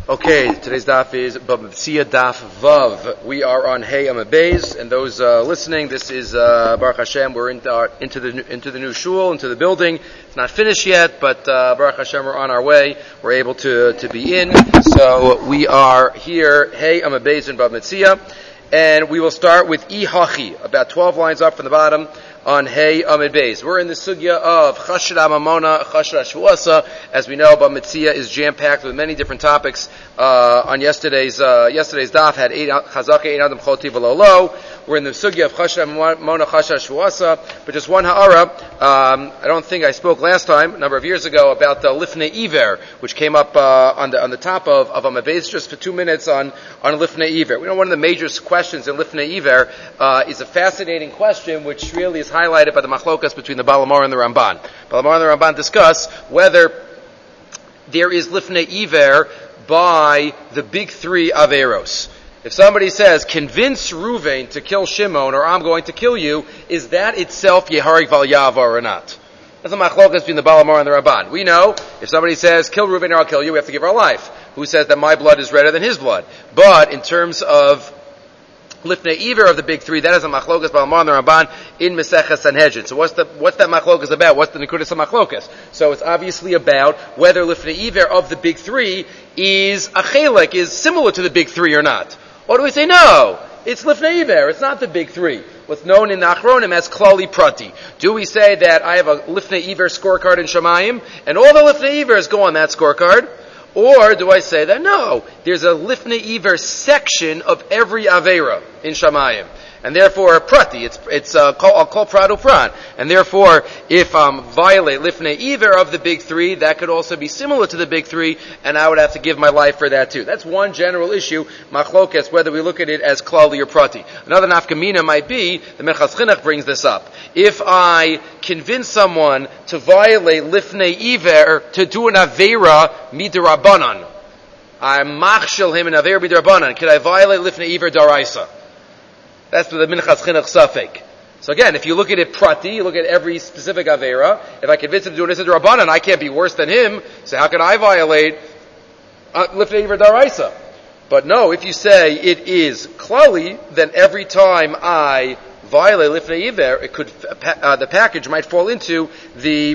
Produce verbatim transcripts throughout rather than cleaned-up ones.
Okay, today's daf is B'Metzia Daf Vav. We are on Hey Amud Beis, and those uh, listening, this is uh, Baruch Hashem. We're in, uh, into the into the new shul, into the building. It's not finished yet, but uh, Baruch Hashem, we're on our way. We're able to to be in. So we are here, Hey Amud Beis in B'Metzia, and we will start with I Hachi, about twelve lines up from the bottom. On Hey Amud Beis. We're in the sugya of Chashra Mamona, Chashra Shvuasa. As we know, B'Metzia is jam-packed with many different topics. Uh, on yesterday's, uh, yesterday's daf had eight, Chazaka, eight Adam Choti V'Lo. We're in the sugya of Chashra Mamona, Chashra Shvuasa. But just one ha'ara, um, I don't think I spoke last time, a number of years ago, about the Lifnei Iver, which came up, uh, on the, on the top of, of Amud Beis, just for two minutes on, on Lifnei Iver. We know one of the major questions in Lifnei Iver, uh, is a fascinating question, which really is highlighted by the machlokas between the Baal HaMaor and the Ramban. Baal HaMaor and the Ramban discuss whether there is Lifnei Iver by the big three Averos. If somebody says, convince Ruvain to kill Shimon, or I'm going to kill you, is that itself Yeharik Val Yavar or not? That's a machlokas between the Baal HaMaor and the Ramban. We know, if somebody says, kill Ruvain or I'll kill you, we have to give our life. Who says that my blood is redder than his blood? But in terms of Lifnei Iver of the big three, that is a machlokas Baal HaMaor and the Ramban in Maseches Sanhedrin. So what's the what's that machlokas about? What's the nekudas of machlokas? So it's obviously about whether Lifnei Iver of the big three is a chelek, is similar to the big three or not. Or do we say no? It's Lifnei Iver. It's not the big three. What's known in the Achronim as Klali Prati. Do we say that I have a Lifnei Iver scorecard in Shamayim, and all the Lifnei Ivers go on that scorecard? Or do I say that no, there's a Lifnei Iver section of every Aveira in Shamayim, and therefore Prati, it's it's uh, called, I'll call Prado Pran, and therefore if I um, violate Lifnei Iver of the big three, that could also be similar to the big three, and I would have to give my life for that too. That's one general issue, Machlokes, whether we look at it as Klali or Prati. Another nafkamina might be, the Menchas Chinuch brings this up. If I convince someone to violate Lifnei Iver, to do an Aveira midirabanan, I machshel him an Aveira midirabanan, can I violate Lifnei Iver daraisa? That's the Minchas Chinuch Safek. So again, if you look at it Prati, you look at every specific Aveira, if I convince him to do an Issa Rabbanan, I can't be worse than him, so how can I violate uh, Lifnei Iver daraisa? But no, if you say it is Klali, then every time I violate Lifnei Iver, it could, uh, the package might fall into the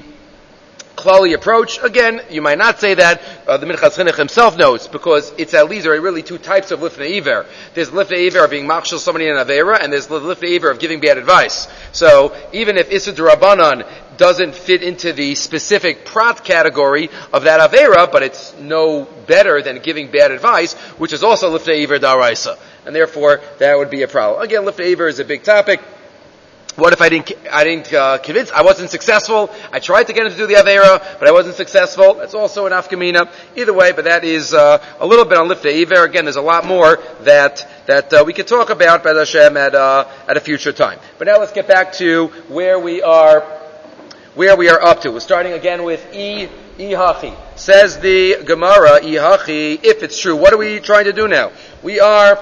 Klali approach. Again, you might not say that. Uh, the Minchas Chinuch himself knows, because it's at least there are really two types of Lifnei Iver. There's Lifnei Iver of being machshel somebody in Aveira, and there's Lifnei Iver of giving bad advice. So, even if Issa D'Rabbanan doesn't fit into the specific prat category of that Aveira, but it's no better than giving bad advice, which is also Lifnei Iver Daraisa. And therefore, that would be a problem. Again, Lifnei Iver is a big topic. What if I didn't, I didn't, uh, convince, I wasn't successful, I tried to get him to do the Aveira, but I wasn't successful, that's also an afkamina. Either way, but that is, uh, a little bit on Lifnei Iver. Again, there's a lot more that, that, uh, we could talk about, B'ez Hashem, at, uh, at a future time. But now let's get back to where we are, where we are up to. We're starting again with I, I Hachi. Says the Gemara, I Hachi, if it's true. What are we trying to do now? We are,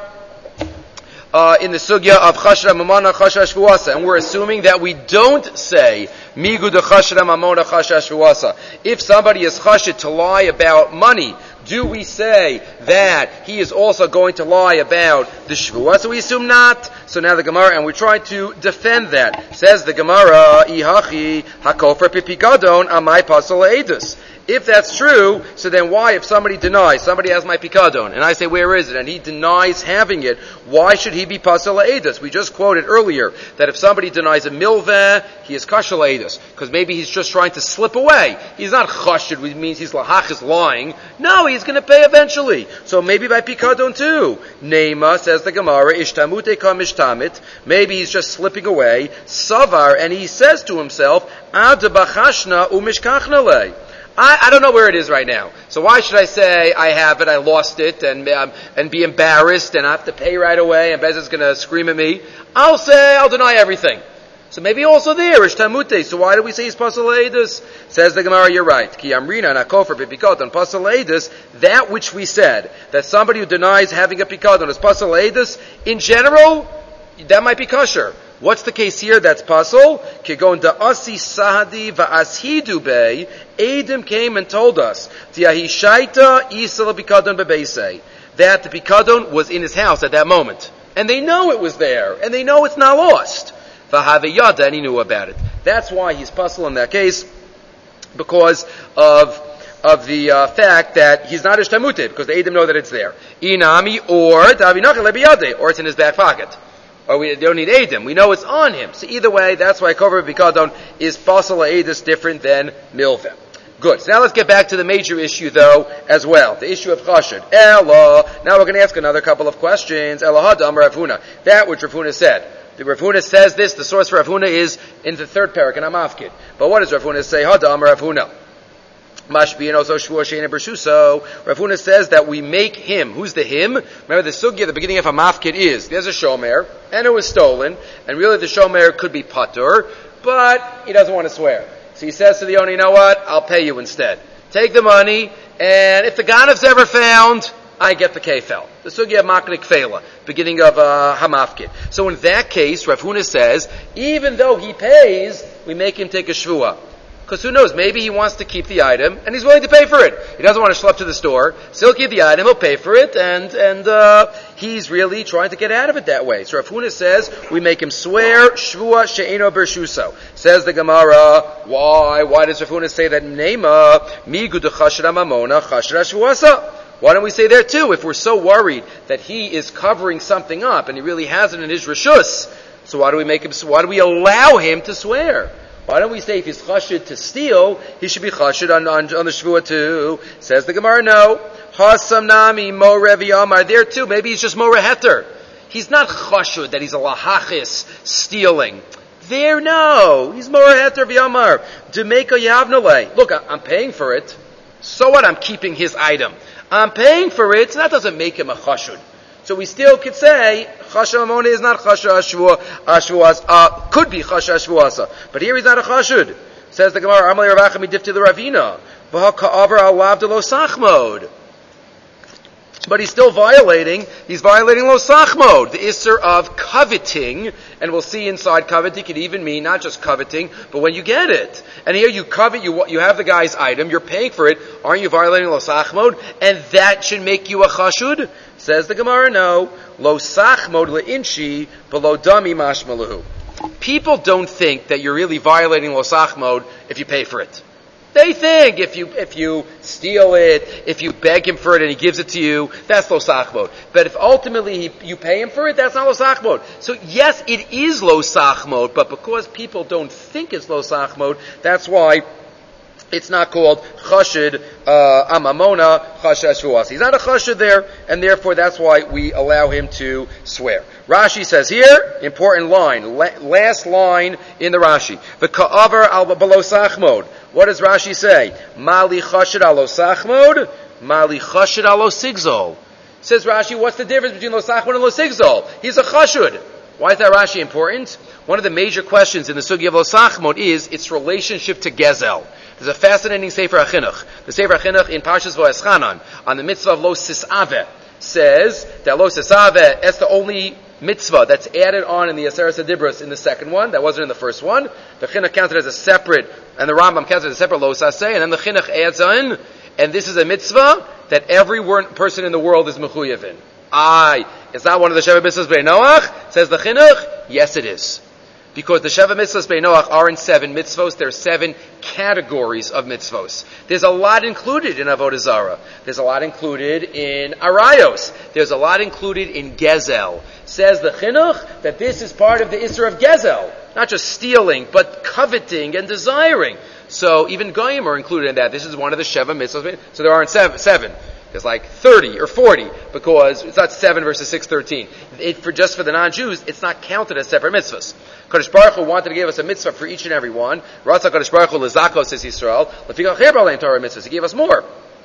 Uh, in the sugya of Chashra Mamona, Chashra Shvuasa, and we're assuming that we don't say Migu de Chashra Mamona, Chashra Shvuasa. If somebody is chashid to lie about money, do we say that he is also going to lie about the Shvuah? So we assume not. So now the Gemara, and we're trying to defend that. Says the Gemara, Ihachi hakofer pipikadon amai pasal edus. If that's true, so then why, if somebody denies, somebody has my pikadon, and I say, where is it? And he denies having it, why should he be pasal edus? We just quoted earlier that if somebody denies a milveh, he is kashal edus, because maybe he's just trying to slip away. He's not chashid, which means he's lahach is lying. No, he's going to pay eventually. So maybe by pikadon too. Neima, says the Gemara, ishtamute ka mishtamit. Maybe he's just slipping away. Savar, and he says to himself, ad bachashna umishkachna lei. I, I don't know where it is right now. So why should I say I have it, I lost it, and um, and be embarrassed, and I have to pay right away, and Bez is going to scream at me? I'll say, I'll deny everything. So maybe also there, Ish Tamute. So why do we say he's Pasal Eidus? Says the Gemara, you're right. Ki Amrina Nakofer Bipikot on Pasal Eidus, that which we said, that somebody who denies having a Pikot on is Pasal Eidus, in general, that might be kosher. What's the case here that's puzzle? Kigon da'asi sahadi va'ashidu bei. Adam came and told us Tiahishaita isala bikadon bebeisei, that the bikadon was in his house at that moment. And they know it was there. And they know it's not lost. V'haveyada, and he knew about it. That's why he's puzzle in that case, because of of the uh, fact that he's not ishtamuted, because the Adam know that it's there. Inami, or Davinachal lebiyade, or it's in his back pocket. Or we don't need Adam. We know it's on him. So either way, that's why cover bikadon is pasal Adis different than milveh. Good. So now let's get back to the major issue, though, as well. The issue of chashud. Ella. Now we're going to ask another couple of questions. Ella hadam Rav Huna. That which Rav Huna said. The Rav Huna says this. The source for Rav Huna is in the third parak in Amavkid. But what does Rav Huna say? Hadam Rav Huna. Mashbiin also shvua sheina bershuso. Rav Huna says that we make him. Who's the him? Remember the sugya at the beginning of a mafkid is there's a shomer and it was stolen, and really the shomer could be patur, but he doesn't want to swear. So he says to the owner, you know what? I'll pay you instead. Take the money, and if the ganav's ever found, I get the kefel. The sugya of maknik fela, beginning of uh, hamafkid. So in that case, Rav Huna says, even though he pays, we make him take a shvua. Because who knows, maybe he wants to keep the item, and he's willing to pay for it. He doesn't want to schlep to the store, so he'll keep the item, he'll pay for it, and and uh, he's really trying to get out of it that way. So Rav Huna says, we make him swear, shvua she'eno bershuso. Says the Gemara, why? Why does Rav Huna say that? Nema, migu de chashra mamona, chashra shvuasa. Why don't we say there too, if we're so worried that he is covering something up, and he really has it in his reshus, so why do we make him, why do we allow him to swear? Why don't we say if he's chashid to steal, he should be chashid on, on, on the shvua too? Says the Gemara, no. Hasam nami mo revi amar. There too, maybe he's just more heter. He's not chashud that he's a lahachis stealing. There, no. He's more heter v'amar. Demeka yavnale. Look, I'm paying for it. So what? I'm keeping his item. I'm paying for it, so that doesn't make him a chashud. So we still could say chasha amona is not chasha ashvua ashvuas. Uh, could be chasha ashvuasa, but here he's not a chashud. Says the Gemara, Amalei Rav Acha midifti l'Ravina v'haka'aver alav de lo sachmod. But he's still violating. He's violating lo sachmod, the isser of coveting, and we'll see inside coveting could even mean not just coveting, but when you get it. And here you covet, you you have the guy's item, you're paying for it. Aren't you violating lo sachmod? And that should make you a chashud. Says the Gemara, no. Lo sachmod le'inshi, below dami mashmalahu. People don't think that you're really violating lo sachmod if you pay for it. They think if you if you steal it, if you beg him for it and he gives it to you, that's lo sachmod. But if ultimately he, you pay him for it, that's not lo sachmod. So yes, it is lo sachmod, but because people don't think it's lo sachmod, that's why it's not called chashid uh, amamona chasha shvuas. He's not a chashid there, and therefore that's why we allow him to swear. Rashi says here, important line, la- last line in the Rashi. V'ka'avar al below sachmod. What does Rashi say? Mali chashid alo sachmod, mali chashid alo sigzol. Says Rashi, what's the difference between lo sachmod and lo sigzol? He's a chashud. Why is that Rashi important? One of the major questions in the sugi of lo sachmod is its relationship to gezel. There's a fascinating Sefer HaChinuch. The Sefer HaChinuch in Parshas V'eschanan, on the mitzvah of Lo Sisaveh, says that Lo Sisaveh, that's the only mitzvah that's added on in the Aseret Adibros in the second one. That wasn't in the first one. The Chinuch counted as a separate, and the Rambam counted as a separate Lo Saseh, and then the Chinuch adds on, and this is a mitzvah that every person in the world is mechuyev in. Aye, is that one of the Sheva Mitzvahs B'nai Noach? Says the Chinuch, yes it is. Because the Sheva Mitzvahs B'nai Noach are in seven mitzvos. There are seven categories of mitzvos. There's a lot included in Avodah Zarah. There's a lot included in Arayos. There's a lot included in Gezel. Says the Chinuch that this is part of the Isser of Gezel. Not just stealing, but coveting and desiring. So even Goyim are included in that. This is one of the Sheva Mitzvahs. So there aren't seven. seven. There's like thirty or forty, because it's not seven versus six thirteen. It, for just for the non-Jews, it's not counted as separate mitzvahs. Kadosh Baruch Hu wanted to give us a mitzvah for each and every one. Ratzah Kadosh Baruch Hu lezakos says Yisrael. Lefikach cher b'aleim Torah mitzvahs. He gave us more.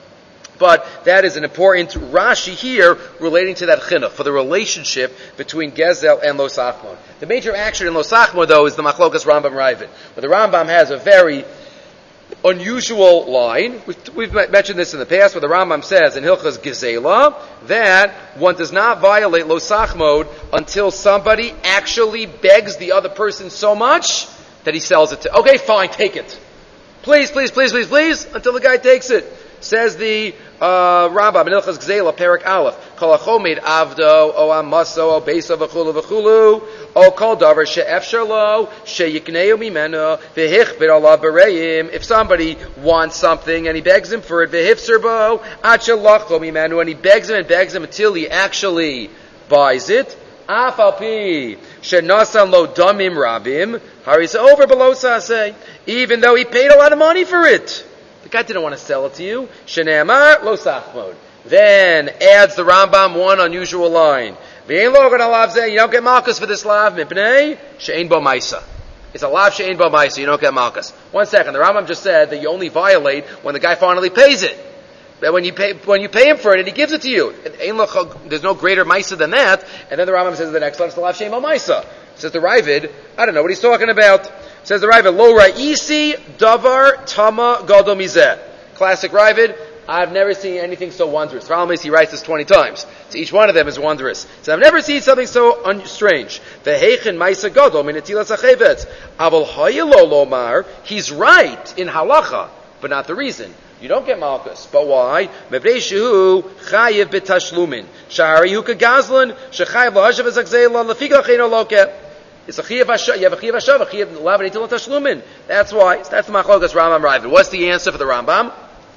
But that is an important Rashi here relating to that chinuch, for the relationship between Gezel and Lo Sachmod. The major action in Lo Sachmod, though, is the Machlokas Rambam Ravid, where the Rambam has a very unusual line. We've, we've mentioned this in the past, where the Rambam says in Hilchas Gezela that one does not violate Lo Sachmod until somebody actually begs the other person so much that he sells it to. Okay, fine, take it. Please, please, please, please, please, until the guy takes it. Says the uh, Rambam in Hilchas Gezela, Perak Aleph, Kol HaChomed Avdo, O Amaso, O Beso, V'chulu, V'chulu, O Kol Davar She'efshar Lo, She'yikneu Mimeno, V'hichbir Allah Bereim. If somebody wants something and he begs him for it, V'hifser Bo, Ad She'lacho Mimeno, and he begs him and begs him until he actually buys it, Af Al Pi, She'nasan Lo Damim Rabim, Haris over below Saseh, even though he paid a lot of money for it. The guy didn't want to sell it to you. Shene'amar lo sachmod. Then adds the Rambam one unusual line. You don't get malchus for this lav. Mipnei she'ein bo maisa. It's a lav she'ein bo maisa. You don't get malchus. One second. The Rambam just said that you only violate when the guy finally pays it. But when you pay, when you pay him for it and he gives it to you, there's no greater maisa than that. And then the Rambam says the next one is the lav she'ein bo maisa. Says the Ravid, I don't know what he's talking about. Says the Ravid, Lo Ra'isi Davar Tama Gadol Mizeh. Classic Ravid, I've never seen anything so wondrous. The problem is he writes this twenty times. So each one of them is wondrous. So I've never seen something so un- strange. Ve'hechen Maisa Gadol Minatilas HaChevetz. Aval Hayelo Lomar, he's right in halacha, but not the reason. You don't get malchus. But why? Mevnei shehu chayiv b'tashlumin. Shahari hu kagazlan, shechayiv lahashav ezakzela, lefiga cheino lokeh. It's a chiyav hashav, you have a chiyav hashav, a chiyav lavan itil tashlumin. That's why. That's the machlokas Rambam Ravid. What's the answer for the Rambam?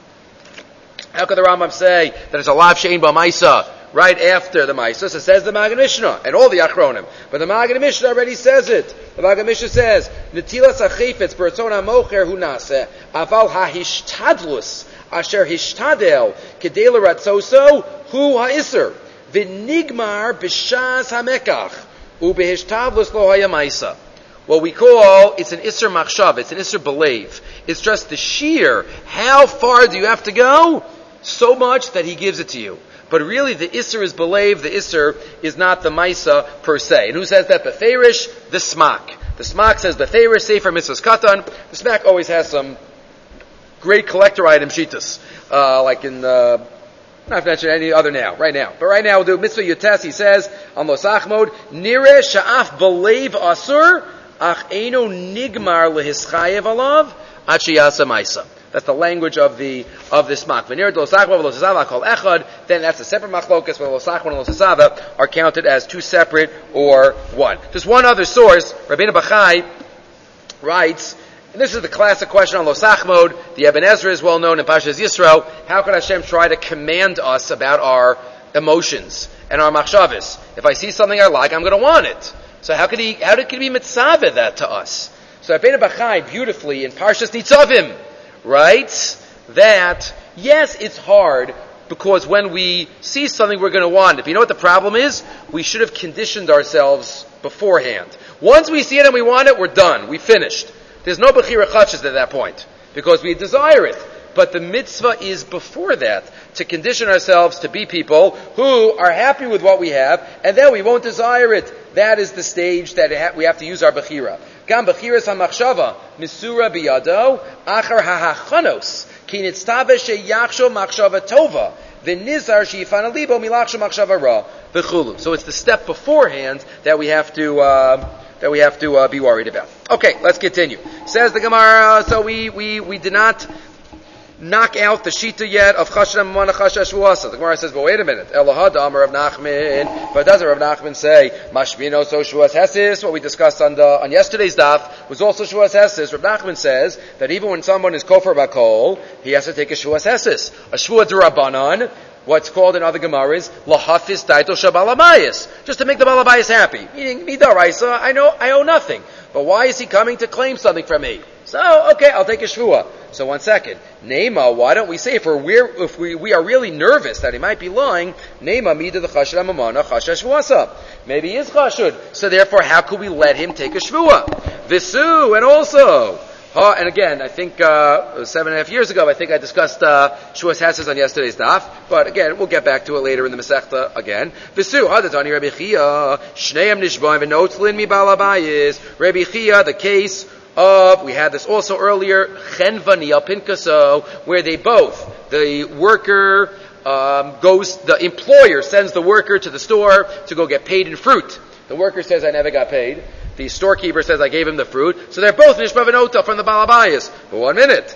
How could the Rambam say that it's a lav she'ein ba maisa right after the maisa? So it says the Magen Mishnah and all the Achronim. But the Magen Mishnah already says it. The Magen Mishnah says, Netilas ha'chefetz b'ratzon ha'mocher hu naseh, aval ha'hishtadlus asher hishtadel kedei l'ratzoso hu ha'isser, v'nigmar b'shas ha'mekach, u'b'hishtadlus lo ha'yamaisa. What we call, it's an Isser Machshav, it's an Isser Belev. It's just the sheer, how far do you have to go? So much that he gives it to you. But really the Isser is Belev, the Isser is not the Maisa per se. And who says that? Beferish, the Smak. The Smak says Beferish, Sefer Mitzvahs Katan. The Smak always has some great collector item shitas, uh, like in, uh, not to mention any other now, right now. But right now we'll do Mitzvah Yotes, he says, on Lo Sachmod, Nire Sha'af Belev Asur, Ach Eino Nigmar Lehischayev Alav, Achiyasa Maisa. That's the language of the of this mak. Then that's a separate machlokas, where Losachma and Losasava are counted as two separate or one. There's one other source. Rabbeinu Bachai writes, and this is the classic question on Losachmod. The Eben Ezra is well known in Parshas Yisro. How could Hashem try to command us about our emotions and our machshavos? If I see something I like, I'm going to want it. So how could he? How could he mitzaveh that to us? So Rabbeinu Bachai beautifully in Parshas Nitzavim writes that, yes, it's hard because when we see something we're going to want it. But you know what the problem is? We should have conditioned ourselves beforehand. Once we see it and we want it, we're done. We finished. There's no Bechira Chachas at that point because we desire it. But the mitzvah is before that, to condition ourselves to be people who are happy with what we have, and then we won't desire it. That is the stage that we have to use our Bechira. Gam Bechiras HaMachshava, Misura Biyado, Achar HaHachanos, Ki Nitztave Sheyachsho Machshava Tova, V'nizar She'yifana Libo Milachsho Machshava Ra, V'chulu. So it's the step beforehand that we have to, uh, that we have to uh, be worried about. Okay, let's continue. Says the Gemara, so we, we, we did not knock out the shita yet of Chashem Mamana Chashash Shvuasa. The Gemara says, but wait a minute. Elohad Amar of Nachman. But doesn't Rav Nachman say, Mashmino so Shvuas Hesis? What we discussed on the, on yesterday's daf was also Shvuas Hesis. Rav Nachman says that even when someone is Kofar Bakol, he has to take a Shvuas Hesis. A Shvua D'Rabbanan, what's called in other Gemaras, Lahafis Taito Shabalabayas. Just to make the Balabayas happy. Meaning, Midaraisa, I know, I owe nothing. But why is he coming to claim something from me? So, okay, I'll take a Shvua. So one second. Nema, why don't we say if we're, if we, we are really nervous that he might be lying, Nema mida the chashud amamana chashash shvuasa. Maybe he is chashud. So therefore, how could we let him take a shvua? Visu, and also, uh, and again, I think, uh, seven and a half years ago, I think I discussed, uh, shvuas hases on yesterday's daf, but again, we'll get back to it later in the Masechta again. Visu, hadatani Rabbi Chia, shneim nishbaim v'notzlin mi balabayis. Rabbi Chia, the case of, we had this also earlier, Chenva Niyal Pinkaso, where they both, the worker um, goes, the employer sends the worker to the store to go get paid in fruit. The worker says, I never got paid. The storekeeper says, I gave him the fruit. So they're both Nishma V'nota from the Balabayas. But one minute.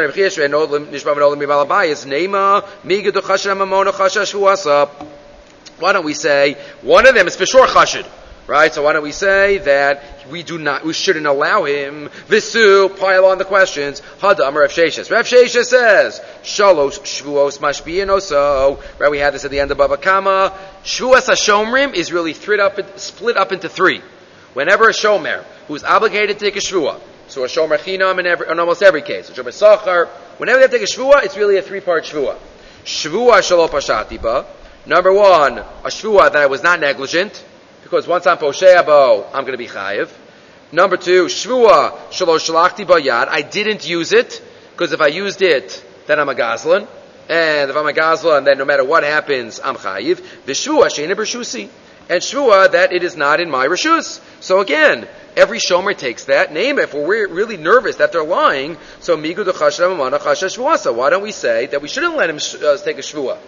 Why don't we say, one of them is for sure chashid. Right? So why don't we say that we do not, we shouldn't allow him, visu, pile on the questions, hada amar Rav Sheshes. Rav Sheshes says, shalosh shvuos mashbiyin oso. Right, we had this at the end of Bava Kama. Shvuos hashomrim is really split up, split up into three. Whenever a shomer, who's obligated to take a shvua, so a shomer chinam in, every, in almost every case, a shomer sachar, whenever they take a shvua, it's really a three-part shvua. Shvua shalo pashati ba. Number one, a shvua that I was not negligent, because once I'm posheya bo, I'm going to be chayiv. Number two, shvua shalo shalachti ba yad. I didn't use it, because if I used it, then I'm a gazlan. And if I'm a gazlan, then no matter what happens, I'm chayiv. V'shvua she'ena b'rshusi. And shvua that it is not in my reshus. So again, every shomer takes that. Name it. If we're really nervous that they're lying, so migu d'chashav amana chashav shvuasa. Why don't we say that we shouldn't let him uh, take a shvua?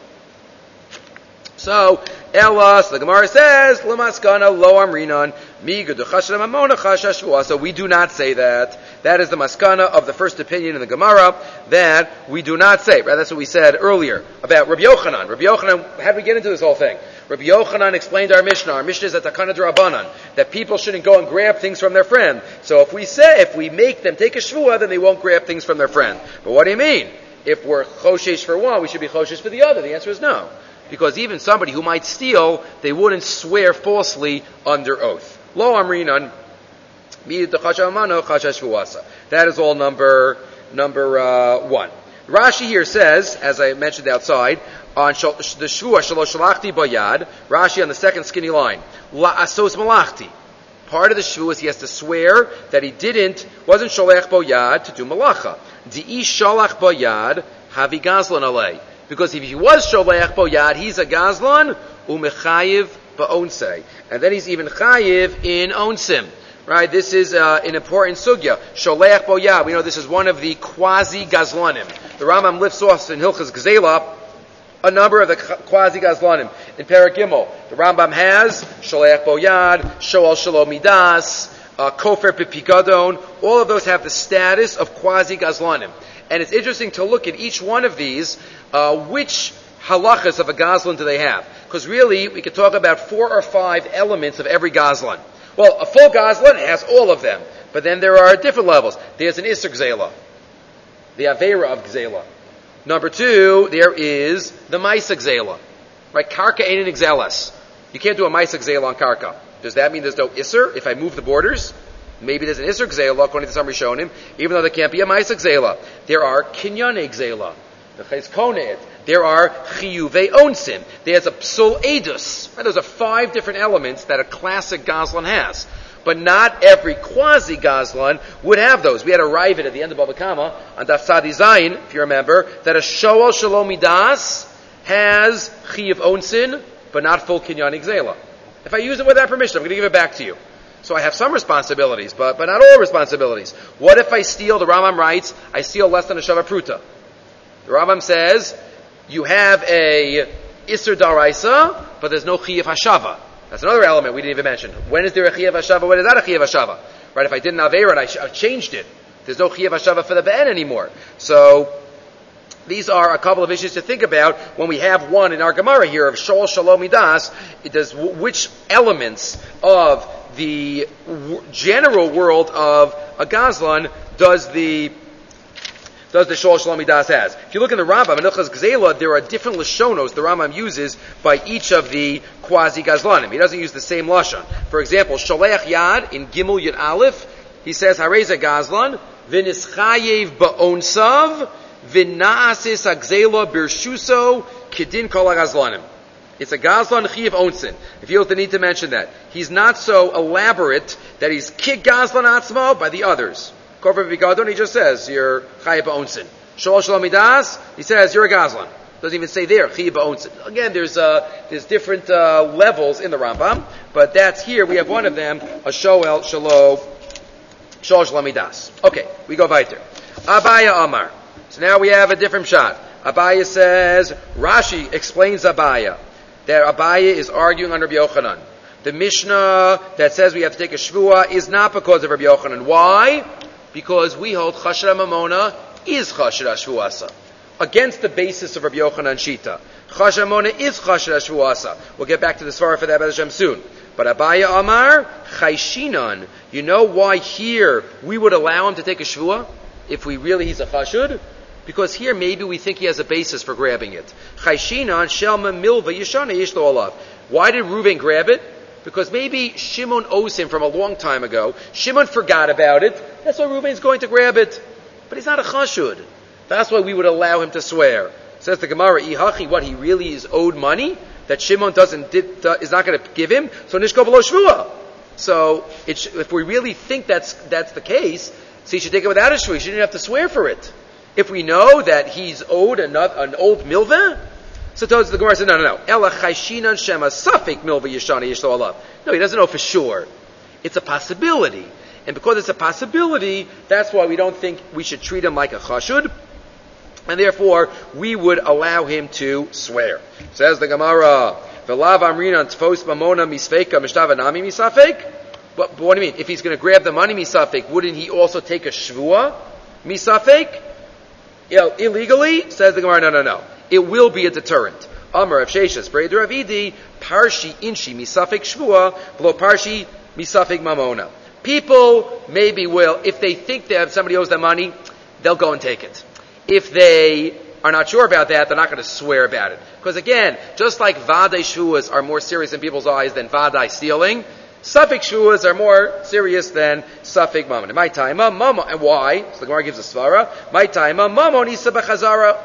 So, Ella, so the Gemara says, Lamaskana lo amrinan, migu d'chashav amana chashav shvuasa. We do not say that. That is the maskana of the first opinion in the Gemara, that we do not say. Right? That's what we said earlier about Rabbi Yochanan. Rabbi Yochanan, how did we get into this whole thing? Rabbi Yochanan explained our Mishnah. Our Mishnah is at Takana D'Rabbanan, that people shouldn't go and grab things from their friend. So if we say, if we make them take a shvua, then they won't grab things from their friend. But what do you mean? If we're choshesh for one, we should be choshesh for the other. The answer is no. Because even somebody who might steal, they wouldn't swear falsely under oath. Lo amrinan, that is all number, number, uh, one. Rashi here says, as I mentioned outside, on the shvua shalosh shalachti bayad, Rashi on the second skinny line, la asos malachti. Part of the shvua is he has to swear that he didn't, wasn't sholech bayad to do malacha. Di'i sholach bayad havi gazlan alei. Because if he was sholech bayad, he's a gazlan umechayiv ba'onsei, and then he's even chayiv in onsim. Right, this is uh, an important sugya. Sholech boyad. We know this is one of the quasi gazlanim. The Rambam lifts off in Hilchas Gzela a number of the quasi gazlanim. In Perek Gimel, the Rambam has Sholech boyad, Shoal Shalom Midas, uh, Kofer Pipigadon. All of those have the status of quasi gazlanim. And it's interesting to look at each one of these. Uh, which halachas of a gazlan do they have? Because really, we could talk about four or five elements of every gazlan. Well, a full gazlan has all of them, but then there are different levels. There's an Isser Gzela, the Avera of Gzela. Number two, there is the Maisa Gzela. Right? Karka ain't an Gzelas. You can't do a Maisa Gzela on Karka. Does that mean there's no Isser if I move the borders? Maybe there's an Isser Gzela, according to some Rishonim, even though there can't be a Maisa Gzela. There are Kinyane Gzela. There are chiyuvei onsim. There's a psul edus. Right? Those are five different elements that a classic gazlan has. But not every quasi gazlan would have those. We had a rivet at the end of Bava Kama on Daf Tzadi Zayin, if you remember, that a shoal shalom midas has chiyuv onsin, but not full kinyan gzela. If I use it without permission, I'm going to give it back to you. So I have some responsibilities, but, but not all responsibilities. What if I steal, the Rambam writes, I steal less than a shava pruta? The Rambam says, you have a Isser Daraisa, but there's no Chiyuv Hashava. That's another element we didn't even mention. When is there a Chiyuv Hashava? When is that a Chiyuv Hashava? Right, if I did an Aveira and I, sh- I changed it, there's no Chiyuv Hashava for the Be'en anymore. So, these are a couple of issues to think about when we have one in our Gemara here of Shol Shalom Midas. It does, which elements of the w- general world of a Gazlan does the does the Shol Shalom Midas has. If you look in the Rambam, in Ilchas Gzela, there are different Lashonos the Rambam uses by each of the quasi Gazlanim. He doesn't use the same Lashon. For example, Sholech Yad in Gimel Yud Aleph, he says, Hareza Gazlan, V'nischayev ba'onsav, V'na'asis ha'gzela birshuso, Kedin kol ha'gazlanim. It's a Gazlan Chiv Onsin. If you feel the need to mention that. He's not so elaborate that he's kick Gazlan Atzmo by the others. Kofer Bigadon, he just says, you're Chayiv Ba'onsin. Shol Shalom Midas, he says, you're a Gazlan. Doesn't even say there, Chayiv Ba'onsin. Again, there's, uh, there's different, uh, levels in the Rambam, but that's here, we have one of them, a Shoel Shalom Shalosh lamidas. Okay, we go weiter. Abaya Amar. So now we have a different shot. Abaya says, Rashi explains Abaya, that Abaya is arguing on Rabbi Yochanan. The Mishnah that says we have to take a shvua is not because of Rabbi Yochanan. Why? Because we hold Chashra Mamona is Chashra Shvuasa. Against the basis of Rabbi Yochanan Shita. Chashra Mamona is Chashra Shvuasa. We'll get back to the Svara for that B'ez Hashem soon. But Abaya Amar, Chayshinan. You know why here we would allow him to take a shvua? If we really, he's a chashud? Because here maybe we think he has a basis for grabbing it. Chayshinan Shelma Milva Yeshana Yishlo Olav. Why did Reuven grab it? Because maybe Shimon owes him from a long time ago. Shimon forgot about it. That's why Reuven's going to grab it. But he's not a chashud. That's why we would allow him to swear. Says the Gemara, Ihachi, what, he really is owed money that Shimon doesn't did, uh, is not going to give him? So nishko below shvua. So it sh- if we really think that's that's the case, so he should take it without a shvua. He shouldn't have to swear for it. If we know that he's owed another, an old milveh, so the Gemara said, no, no, no. Ela chayshinan shema safek milveh yeshana yishlo alav. No, he doesn't know for sure. It's a possibility. And because it's a possibility, that's why we don't think we should treat him like a chashud. And therefore, we would allow him to swear. Says the Gemara, V'lav amrinan tfos mamona misfeka mishtavanami misafek? But, but what do you mean? If he's going to grab the money misafek, wouldn't he also take a shvua misafek? You know, illegally? Says the Gemara, no, no, no. It will be a deterrent. Amar of Sheshas, Breder Avidi, Parshi inshi misafek shvua, below Parshi misafek mamona. People maybe will, if they think they have somebody owes them money, they'll go and take it. If they are not sure about that, they're not going to swear about it. Because again, just like Vadai Shuas are more serious in people's eyes than Vadai stealing, Safek Shuas are more serious than Safek Mammon. My time, Mammon, and why? So the Gemara gives a svara. My time, Mammon Isa B'chazara.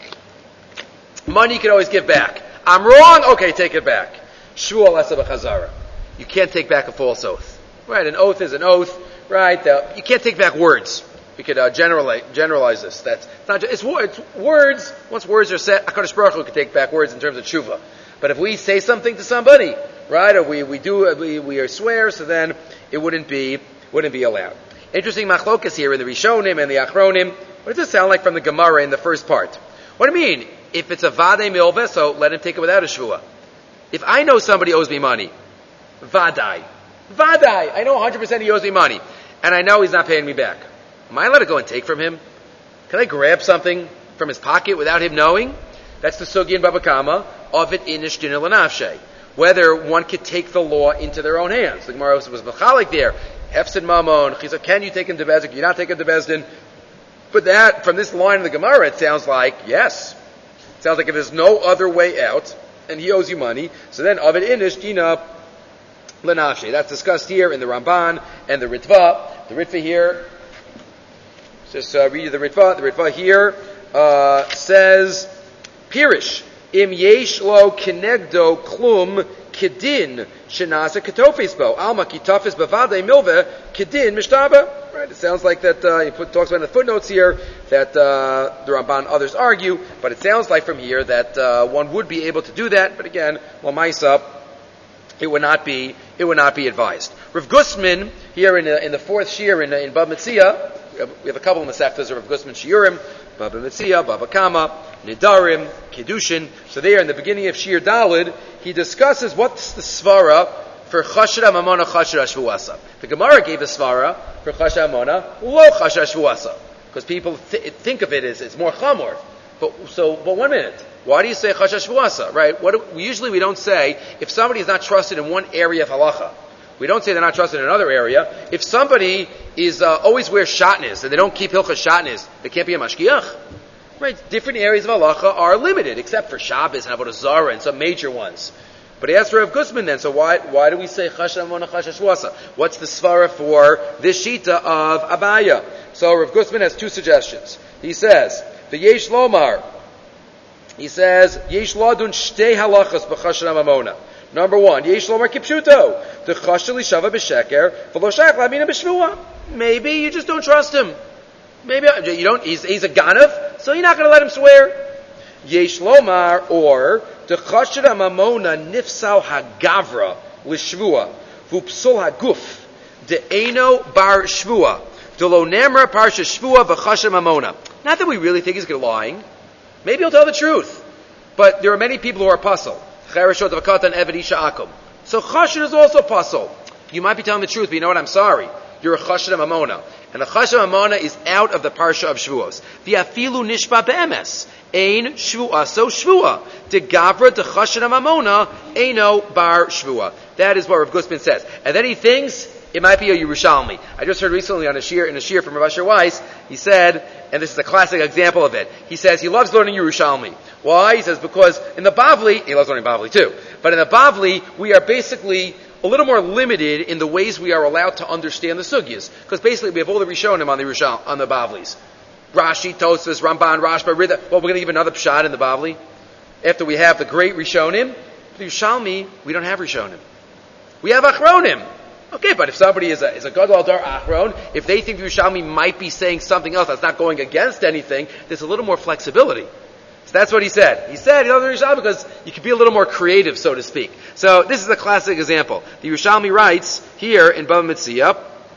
Money you can always give back. I'm wrong? Okay, take it back. Shua Isa B'chazara. You can't take back a false oath. Right, an oath is an oath. Right, uh, you can't take back words. We could uh, generalize, generalize this. That's it's not just, it's, it's words. Once words are said, HaKadosh Baruch Hu could take back words in terms of tshuva. But if we say something to somebody, right, or we we do we we swear, so then it wouldn't be wouldn't be allowed. Interesting machlokas here in the Rishonim and the Achronim. What does this sound like from the Gemara in the first part? What do you mean? If it's a vadei milveh, so let him take it without a shvua. If I know somebody owes me money, vadai, vadai, I know one hundred percent he owes me money, and I know he's not paying me back. Am I allowed to go and take from him? Can I grab something from his pocket without him knowing? That's the sugi in Baba Kama of it inish dinner lanafshe. Whether one could take the law into their own hands. The Gemara was machalik there. Hefsid mamon. He said, can you take him to Bezdin? Can you not take him to Bezdin? But that, from this line of the Gemara, it sounds like, yes. It sounds like if there's no other way out, and he owes you money, so then of it inish dinner lanafshe. That's discussed here in the Ramban and the Ritva. The Ritva here, just uh, read the Ritva. The Ritva here uh, says, Pirish, im yesh lo kenegdo klum kedin shenasa ketofes bo alma kitofes bavade milve kedin mishtaba. Right? It sounds like that. Uh, he put, talks about in the footnotes here that uh, the Ramban and others argue, but it sounds like from here that uh, one would be able to do that. But again, lamaisa, it would not be it would not be advised. Rav Gusman here in, uh, in the fourth shir in, uh, in Bab Metzia. We have a couple of Masechtas of Rav Gusman Shiurim, Baba Metzia, Baba Kama, Nidarim, Kedushin. So there, in the beginning of Shir Dalid, he discusses what's the svara for Chashra Mamona Chashra Shvuasa. The Gemara gave a svara for Chashra Mamona Lo Chashra Shvuasa, because people th- think of it as it's more chamor. But so, but one minute, why do you say Chashra Shvuasa? Right? What do, usually we don't say if somebody is not trusted in one area of halacha. We don't say they're not trusted in another area. If somebody is uh, always wears shatnez and they don't keep hilchas shatnez, they can't be a mashgiach. Right? Different areas of halacha are limited, except for Shabbos and Avodah Zarah and some major ones. But he asked for Rav Gusman then, so why why do we say Chashra Mamona Chashra Shvuasa? What's the svara for this shita of Abaya? So Rav Gusman has two suggestions. He says, the Yesh Lomar, he says, Yesh Ladun Shtei Halachas B'Chashra Mamona. Number one, Yesh Lomar Kipshuto, the Chashra Lishava B'Sheker, V'lo Shach Lamina B'Shvua. Maybe you just don't trust him. Maybe you don't. He's, he's a ganav, so you're not going to let him swear. Yesh Lomar, or the Chashra Mamona Nifsal Hagavra Lishvua V'Psul Haguf de'eno bar shvua. Delo nemra parsha shvua v'chashem amona. Not that we really think he's lying. Maybe he'll tell the truth. But there are many people who are puzzled. So chashed is also puzzled. You might be telling the truth, but you know what? I'm sorry. You're a chashed amona. And the chashed amona is out of the parsha of shvuos. The afilu nishba be'emes. Ein shvua. So shvua. De gavra de chashed amona. Eino bar shvua. That is what Rav Gusman says. And then he thinks it might be a Yerushalmi. I just heard recently on a shir, in a shir from Rav Asher Weiss, he said, and this is a classic example of it, he says he loves learning Yerushalmi. Why? He says because in the Bavli, he loves learning Bavli too, but in the Bavli, we are basically a little more limited in the ways we are allowed to understand the sugyas. Because basically we have all the Rishonim on the Rishal, on the Bavlis. Rashi, Tosfos, Ramban, Rashba, Rida. Well, we're going to give another pshat in the Bavli. After we have the great Rishonim, the Yerushalmi, we don't have Rishonim. We have Achronim. Okay, but if somebody is a, is a Gadol Dar Achron, if they think the Yerushalmi might be saying something else that's not going against anything, there's a little more flexibility. So that's what he said. He said, you know, the Yerushalmi, because you can be a little more creative, so to speak. So this is a classic example. The Yerushalmi writes here in Bava Metzia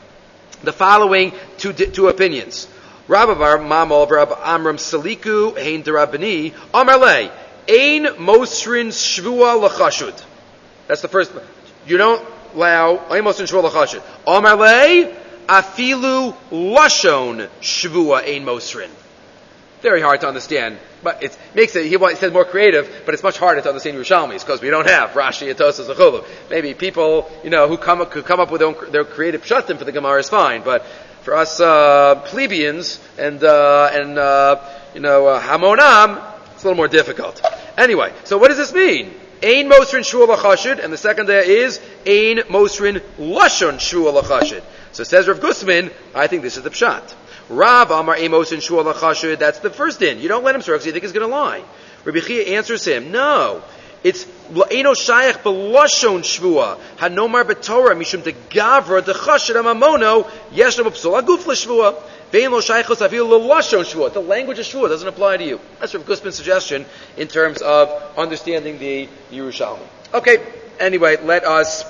the following two, two opinions. Rabbavar Mamol Rab Amram Saliku Hein Derabani Amar Le Ein Mosrin Shvua Lachashud. That's the first. You don't allow Ein Mosrin Shvua Lachashud. Amar Le Afilu Lashon Shvua Ein Mosrin. Very hard to understand, but it makes it, he says more creative, but it's much harder to understand Yerushalmis, because we don't have Rashi, Tosfos, and Chulu. Maybe people, you know, who come, could come up with their, own, their creative pshatim for the Gemara is fine, but for us, uh, plebeians, and, uh, and, uh, you know, uh, Hamonam, it's a little more difficult. Anyway, so what does this mean? Ein Mosrin Shua Lachashid, and the second there is Ein Mosrin Lashon Shua Lachashid. So says Rav Gusman, I think this is the pshat. Rav Amar Amos and Shua Lachashid, that's the first din. You don't let him swear because you think he's going to lie. Rabbi Chia answers him, no. It's Eino Shayach B'Lashon Shvua Hanomar B'Torah Mishum De Gavra De Chashed Amamono Yeshna B'Psol Aguf L'Shvua Vein Lo Shayachos Avil L'Lashon Shvua. The language of Shvua doesn't apply to you. That's Rav Gusman's suggestion in terms of understanding the Yerushalmi. Okay, anyway, let us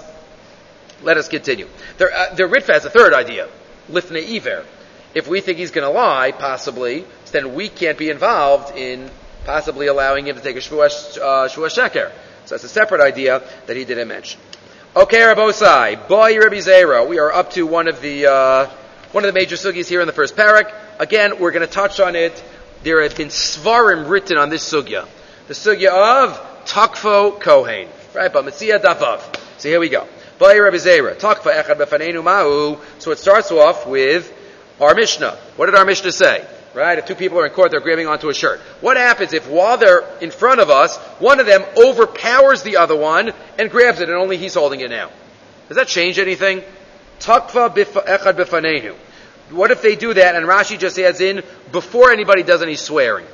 let us continue. The uh, the Ritva has a third idea, Lifnei Iver. If we think he's going to lie, possibly, then we can't be involved in possibly allowing him to take a shvua, uh, shvua sheker. So that's a separate idea that he didn't mention. Okay, Rabbosai, boy Rabbi Zera, we are up to one of the uh, one of the major sugis here in the first parak. Again, we're going to touch on it. There have been svarim written on this sugya, the sugya of Takfo Kohen, right? But Metzia Davav. So here we go. Boy Rabbi Zera, Takfo Echad Befaneinu Ma'u. So it starts off with our Mishnah. What did our Mishnah say? Right? If two people are in court, they're grabbing onto a shirt. What happens if while they're in front of us, one of them overpowers the other one and grabs it and only he's holding it now? Does that change anything? Takfa echad b'faneinu. What if they do that and Rashi just adds in before anybody does any swearing?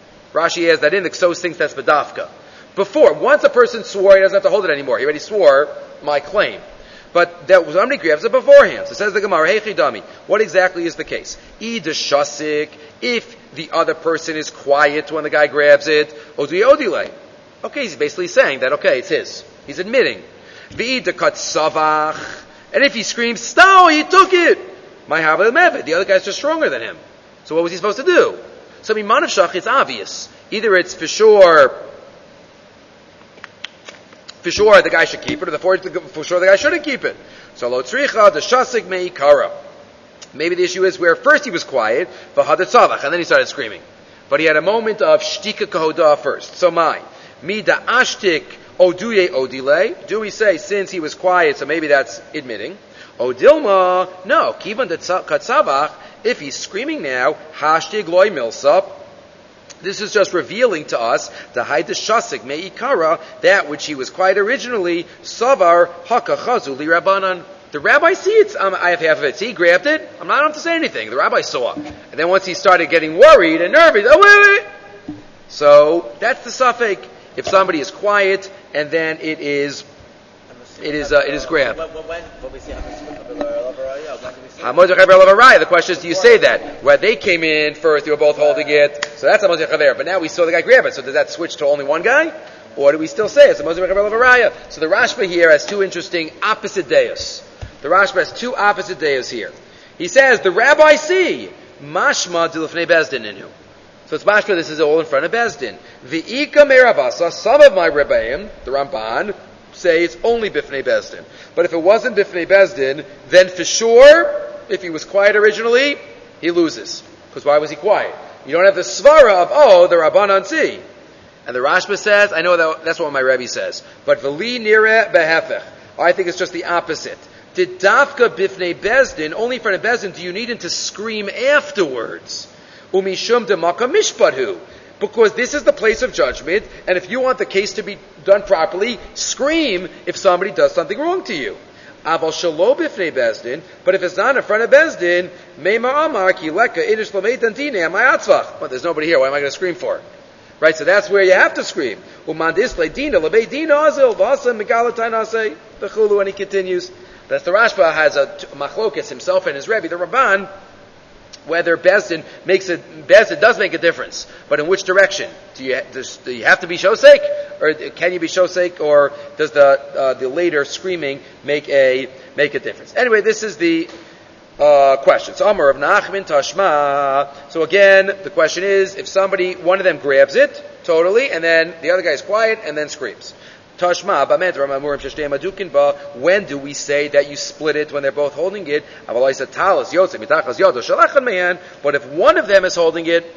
Rashi adds that in, the Ksos thinks that's bedafka. Before, once a person swore, he doesn't have to hold it anymore. He already swore my claim. But that somebody grabs it beforehand. So says the Gemara, hey chidami, what exactly is the case? Ida shasik, if the other person is quiet when the guy grabs it, odi odile. Okay, he's basically saying that, okay, it's his. He's admitting. V'ida katsavach, and if he screams, Stao, he took it! My habel mevet, the other guy's just stronger than him. So what was he supposed to do? So Miman of Shach, it's obvious. Either it's for sure, for sure the guy should keep it, or the for, for sure the guy shouldn't keep it. So lo tzricha the shasik meikara. Maybe the issue is where first he was quiet, v'hadatzavach, and then he started screaming. But he had a moment of shtika kahodah first. So my mida ashtik oduye odile. Do we say since he was quiet, so maybe that's admitting? Odilma, no. Kivan katzavach. If he's screaming now, hashtig loy milsap. This is just revealing to us the haida shasik meikara, that which he was quiet originally. Savar haka chazu li rabbanan. The rabbi sees it. Um, I have half of it. See, he grabbed it. I'm not allowed to say anything. The rabbi saw. And then once he started getting worried and nervous, oh wait, wait. So that's the suffix. If somebody is quiet and then it is, it is, uh, it is grabbed. The question is, do you say that? Where they came in first, they were both holding it. So that's a Moshe Chaver. But now we saw the guy grab it. So does that switch to only one guy? Or do we still say it's a Moshe Chaver Lavaraya? So the Rashba here has two interesting opposite deus. The Rashba has two opposite days here. He says, the rabbi see, mashma dilufnei bezdin inu. So it's mashma, this is all in front of Bezdin. V'ika meravasa, some of my Rebbeim, the Ramban, say it's only bifnei Bezdin. But if it wasn't bifnei Bezdin, then for sure, if he was quiet originally, he loses. Because why was he quiet? You don't have the svara of, oh, the Rabbanan see. And the Rashba says, I know that that's what my Rebbe says, but v'li nire behefech. I think it's just the opposite. Did dafka bifnei Bezdin, only in front of Bezdin, do you need him to scream afterwards? Umishum de makam mishpathu. Because this is the place of judgment, and if you want the case to be done properly, scream if somebody does something wrong to you. Aval shalo bifnei Bezdin, but if it's not in front of Bezdin, meima amar ki leka inish lamei dantine amayatzvach. But there's nobody here, what am I going to scream for? Right, so that's where you have to scream. Uman display dina labei dina azil v'asa megalatai nasei v'chulu, and he continues. That's the Rashba has a machlokas himself and his Rebbe, the Ramban, whether Bezdin makes a Bezdin does make a difference, but in which direction? Do you does, do you have to be shosek, or can you be shosek, or does the uh, the later screaming make a make a difference? Anyway, this is the uh, question. So Amar of Nachman Tashma. So again, the question is, if somebody one of them grabs it totally, and then the other guy is quiet and then screams. Tashma, when do we say that you split it when they're both holding it? But if one of them is holding it,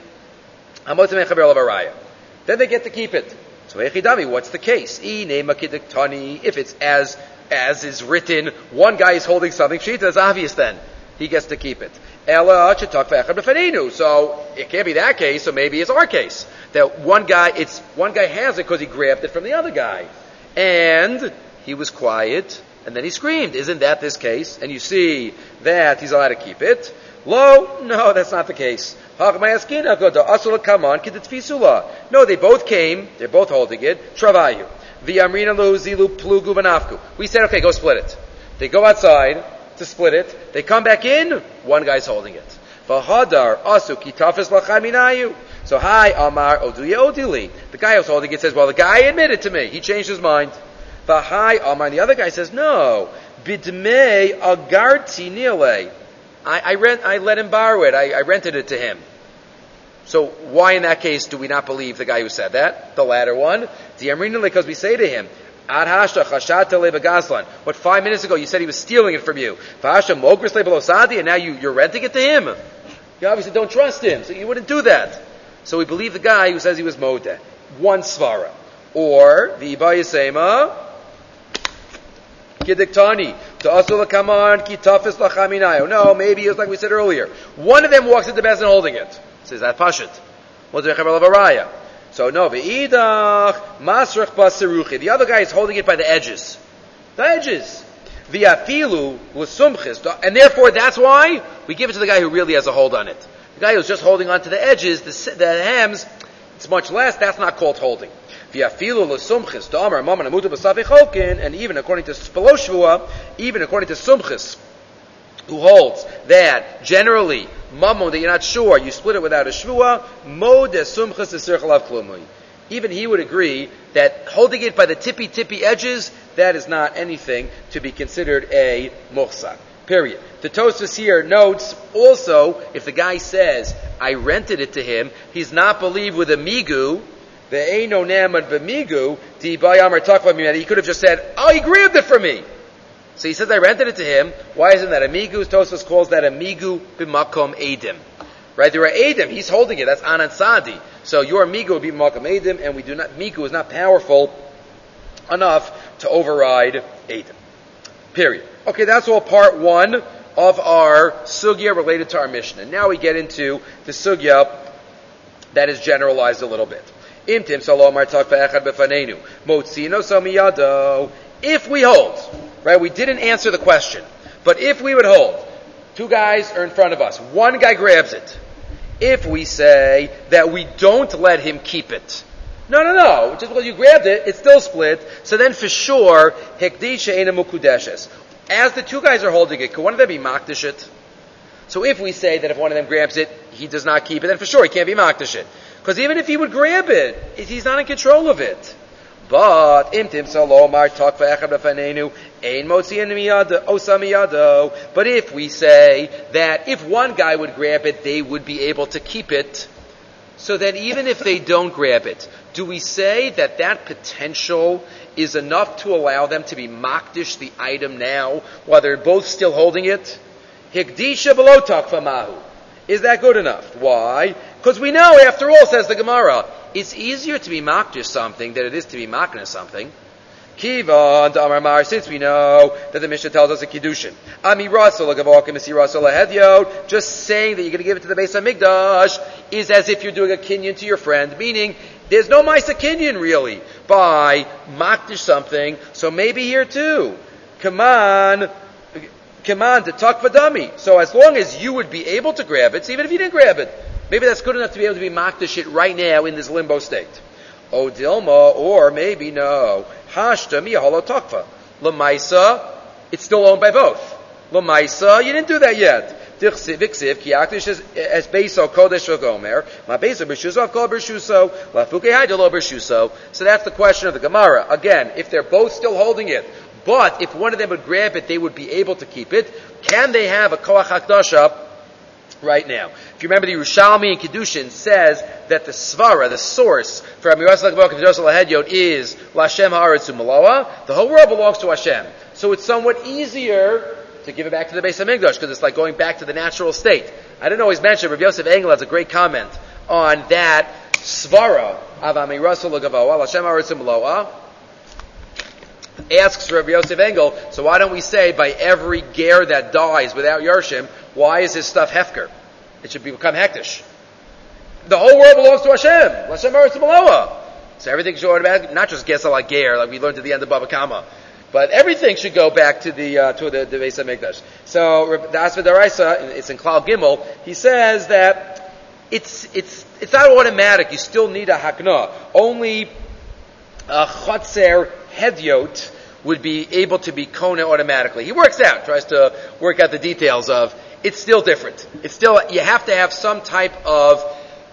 then they get to keep it. So what's the case? If it's as as is written, one guy is holding something, Shita is obvious then. He gets to keep it. So it can't be that case, so maybe it's our case. That one guy, it's one guy has it because he grabbed it from the other guy. And he was quiet, and then he screamed. Isn't that this case? And you see that he's allowed to keep it. Lo, no, that's not the case. No, they both came, they're both holding it. Travayu. We said, okay, go split it. They go outside to split it. They come back in, one guy's holding it. So hi, Amar Oduya Odili. The guy who's holding it says, well, the guy admitted to me. He changed his mind. Hi, Amar. And the other guy says, no. Bidmei agarti nile. I, I rent. I let him borrow it. I, I rented it to him. So why, in that case, do we not believe the guy who said that? The latter one. Because we say to him, what, five minutes ago you said he was stealing it from you. And now you, you're renting it to him. You obviously don't trust him, so you wouldn't do that. So we believe the guy who says he was modeh. One svara. Or, the Ibayasema, Kidiktani, Ta'asul Kaman, Kitafis Lachaminayo. No, maybe it's like we said earlier. One of them walks into Bezdin holding it. Says that Pashit. So no, Ve'idach, Masrach Basiruchi. The other guy is holding it by the edges. The edges. V'afilu l'sumchis. And therefore, that's why we give it to the guy who really has a hold on it. The guy who's just holding on to the edges, the, the hems, it's much less, that's not called holding. V'afilu l'sumchis. Da'amar maman amutu b'safi chokin. And even according to Spelo Shvua, even according to Sumchis, who holds that generally, mamon, that you're not sure, you split it without a shvua, mod sumchas esirchalav klumui. Even he would agree that holding it by the tippy-tippy edges, that is not anything to be considered a muhsak. Period. The Tosfos here notes also, if the guy says, I rented it to him, he's not believed with a migu, the eino namad b'migu, di bayamar takva mimad. He could have just said, oh, he grabbed it from me. So he says, I rented it to him. Why isn't that a migu? Tosfos calls that a migu b'makom edim. Right? There are edim. He's holding it. That's anan sadi. So your migu would be b'makom edim, and we do not, migu is not powerful enough to override edim. Period. Okay, that's all part one of our sugya related to our Mishnah. Now we get into the sugya that is generalized a little bit. Imtim salomar tak ve'echad b'fanenu. Motzino samiyado. If we hold, right, we didn't answer the question, but if we would hold, two guys are in front of us, one guy grabs it. If we say that we don't let him keep it, no, no, no, just because you grabbed it, it's still split, so then for sure, hekdisha eina mukudeshes. As the two guys are holding it, could one of them be makdishit? So if we say that if one of them grabs it, he does not keep it, then for sure he can't be makdishit. Because even if he would grab it, he's not in control of it. But imtim salomar tak ve'echad b'fanenu. Ein motziin miyado, osa miyado. But if we say that if one guy would grab it, they would be able to keep it, so then even if they don't grab it, do we say that that potential is enough to allow them to be makdish the item now, while they're both still holding it? Hikdisha below takfa mahu. Is that good enough? Why? Because we know, after all, says the Gemara, it's easier to be makdish something than it is to be makna something. Kiva and Amar Mar, since we know that the Mishnah tells us a kiddushin. Ami Rasul Gavokim Misi Rasul Hedyot, just saying that you're going to give it to the Beis HaMikdash is as if you're doing a kinyan to your friend, meaning there's no Maisa kinyan really by makdish something, so maybe here too. Come on, come on, to tuck vadami. So as long as you would be able to grab it, so even if you didn't grab it, maybe that's good enough to be able to be makdish it right now in this limbo state. O Dilma, or maybe no. Hashta miyaholo takfa. Lamaisa, it's still owned by both. Lamaisa, you didn't do that yet. Dichsiv, Viksiv, ki akdish as beso kodesh v'gomer, ma beso b'shuso kol b'shuso, la fukei haydelo b'shuso. So that's the question of the Gemara. Again, if they're both still holding it, but if one of them would grab it, they would be able to keep it. Can they have a koach hakdasha right now? If you remember, the Yerushalmi in Kiddushin says that the svara, the source for Amiras Lagavok and Josel Hedyot is Lashem Haaretz Umaloa. The whole world belongs to Hashem. So it's somewhat easier to give it back to the Beis HaMikdash because it's like going back to the natural state. I didn't always mention, Rav Yosef Engel has a great comment on that svara of Amiras Lagavok, Lashem Haaretz Umaloa. Asks Rav Yosef Engel, so why don't we say by every ger that dies without Yarshim, why is his stuff hefker? It should become hektish. The whole world belongs to Hashem. Hashem Eretz Maloa. So everything should automatically, not just Gesel HaGer, like we learned at the end of Bava Kama, but everything should go back to the uh, to the, the Beis HaMikdash. So the Asva Daraisa, it's in Klal Gimel, he says that it's it's it's not automatic. You still need a hakna. Only a chotzer hedyot would be able to be kona automatically. He works out, tries to work out the details of. It's still different. It's still, you have to have some type of